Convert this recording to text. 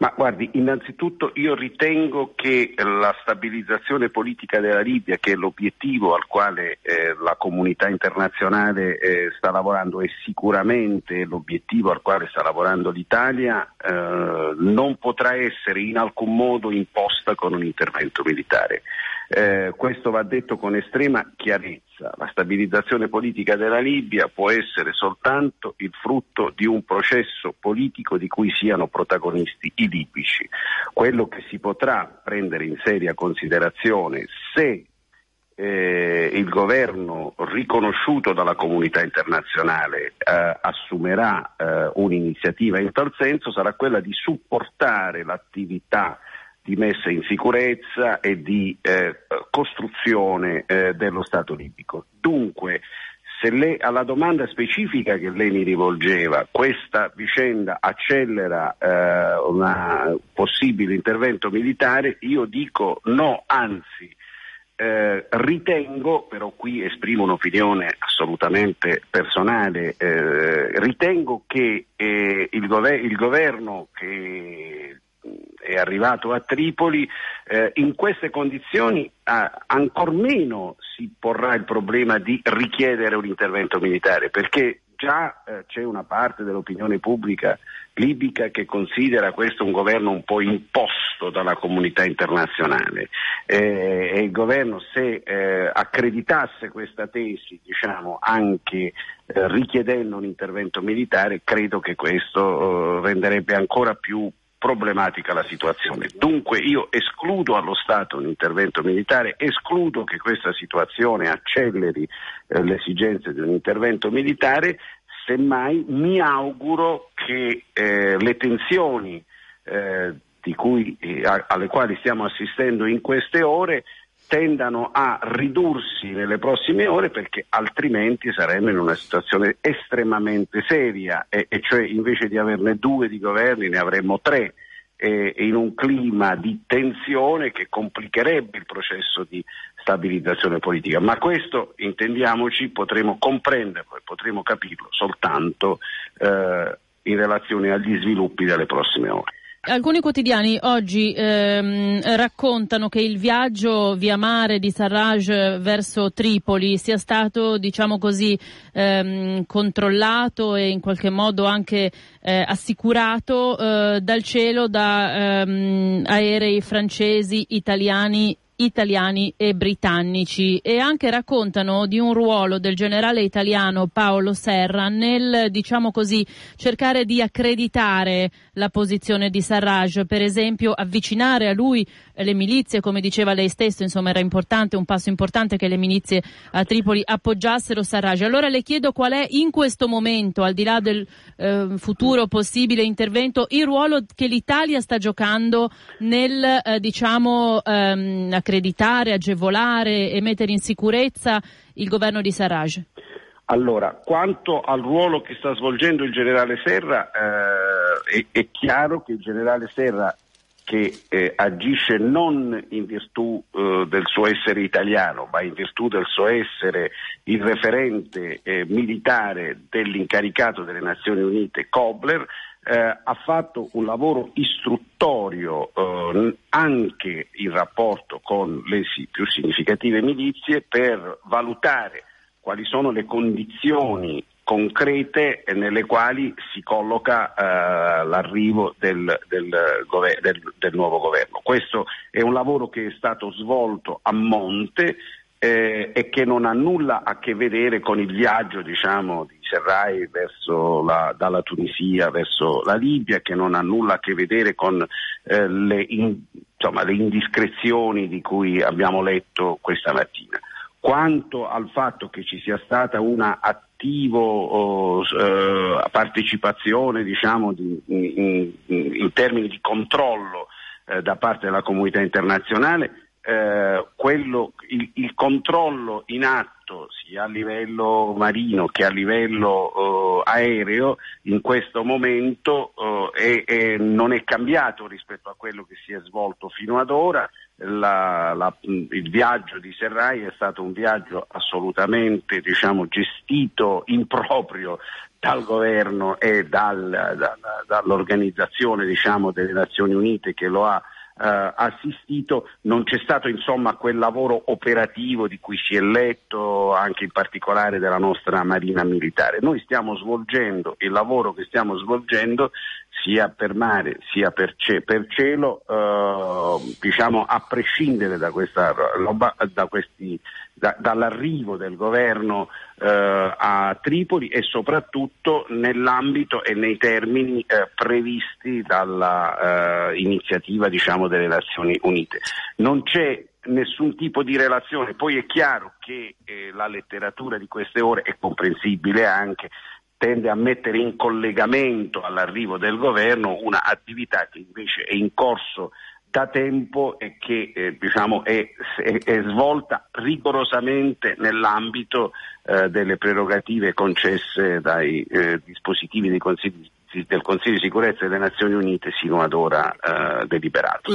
Ma guardi, innanzitutto io ritengo che la stabilizzazione politica della Libia, che è l'obiettivo al quale la comunità internazionale sta lavorando, e sicuramente l'obiettivo al quale sta lavorando l'Italia, non potrà essere in alcun modo imposta con un intervento militare. Questo va detto con estrema chiarezza. La stabilizzazione politica della Libia può essere soltanto il frutto di un processo politico di cui siano protagonisti i libici. Quello che si potrà prendere in seria considerazione, se il governo riconosciuto dalla comunità internazionale assumerà un'iniziativa in tal senso, sarà quella di supportare l'attività di messa in sicurezza e di costruzione dello Stato libico. Dunque, se alla domanda specifica che lei mi rivolgeva, questa vicenda accelera un possibile intervento militare, io dico no, anzi ritengo, però qui esprimo un'opinione assolutamente personale, ritengo che il governo che è arrivato a Tripoli in queste condizioni ancor meno si porrà il problema di richiedere un intervento militare, perché già c'è una parte dell'opinione pubblica libica che considera questo un governo un po' imposto dalla comunità internazionale, e il governo, se accreditasse questa tesi, diciamo, anche richiedendo un intervento militare, credo che questo renderebbe ancora più problematica la situazione. Dunque io escludo allo Stato un intervento militare, escludo che questa situazione acceleri le esigenze di un intervento militare, semmai mi auguro che le tensioni alle quali stiamo assistendo in queste ore tendano a ridursi nelle prossime ore, perché altrimenti saremmo in una situazione estremamente seria, e cioè invece di averne 2 di governi ne avremmo 3, in un clima di tensione che complicherebbe il processo di stabilizzazione politica. Ma questo, intendiamoci, potremo comprenderlo e potremo capirlo soltanto in relazione agli sviluppi delle prossime ore. Alcuni quotidiani oggi raccontano che il viaggio via mare di Sarraj verso Tripoli sia stato, diciamo così, controllato e in qualche modo anche assicurato dal cielo da aerei francesi, italiani e britannici, e anche raccontano di un ruolo del generale italiano Paolo Serra nel, diciamo così, cercare di accreditare la posizione di Sarraj, per esempio avvicinare a lui le milizie, come diceva lei stesso, insomma era importante, un passo importante che le milizie a Tripoli appoggiassero Sarraj. Allora le chiedo qual è in questo momento, al di là del futuro possibile intervento, il ruolo che l'Italia sta giocando nel accreditare, agevolare e mettere in sicurezza il governo di Sarraj. Allora, quanto al ruolo che sta svolgendo il generale Serra, è chiaro che il generale Serra, che agisce non in virtù del suo essere italiano, ma in virtù del suo essere il referente militare dell'incaricato delle Nazioni Unite Kobler, ha fatto un lavoro istruttorio anche in rapporto con le più significative milizie, per valutare quali sono le condizioni concrete nelle quali si colloca l'arrivo del nuovo governo. Questo è un lavoro che è stato svolto a monte e che non ha nulla a che vedere con il viaggio, diciamo, di Serraj dalla Tunisia verso la Libia, che non ha nulla a che vedere con le indiscrezioni di cui abbiamo letto questa mattina. Quanto al fatto che ci sia stata una attivo partecipazione, diciamo, in termini di controllo da parte della comunità internazionale, il controllo in atto sia a livello marino che a livello aereo in questo momento non è cambiato rispetto a quello che si è svolto fino ad ora. Il viaggio di Serraj è stato un viaggio assolutamente, diciamo, gestito in proprio dal governo e dall'organizzazione, diciamo, delle Nazioni Unite che lo ha assistito. Non c'è stato insomma quel lavoro operativo di cui si è letto, anche in particolare della nostra Marina Militare. Noi stiamo svolgendo il lavoro che stiamo svolgendo sia per mare sia per cielo, diciamo a prescindere da questa roba, dall'arrivo del governo a Tripoli, e soprattutto nell'ambito e nei termini previsti dalla iniziativa, diciamo, delle Nazioni Unite. Non c'è nessun tipo di relazione. Poi è chiaro che la letteratura di queste ore è comprensibile, anche tende a mettere in collegamento all'arrivo del governo una attività che invece è in corso da tempo e che diciamo è svolta rigorosamente nell'ambito delle prerogative concesse dai dispositivi del Consiglio di Sicurezza delle Nazioni Unite sino ad ora deliberato.